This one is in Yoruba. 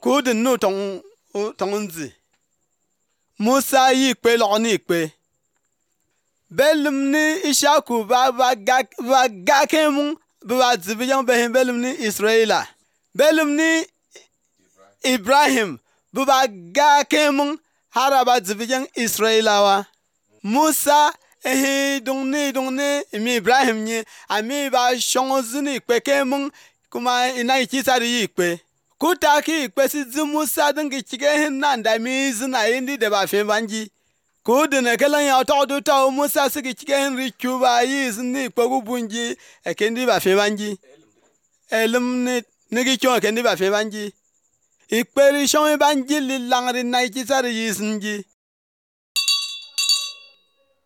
ku din nu tong nzi Musa yi kpe lo ni kpe belum ni Ishaku ba ga kemun ba zibi yang be belum ni Israela belum ni Ibrahim ba ga kemun hara ba zibi yang Israela wa Musa dong ni mi Ibrahim ni ami ba shongozuni kpe kemun kuma ina ikisa yi kpe kutaki kpe si zi Musa dingi chige hin nan da mi zina indi de ba fe banji ku dine kelan ya to ta Musa sigi chige hin ri kuba yi zini kpe gu bunji e kendi ba fe banji elum ni gi kyo kendi ba fe banji ikpe ri shon banji li langri na ikisa yi zinji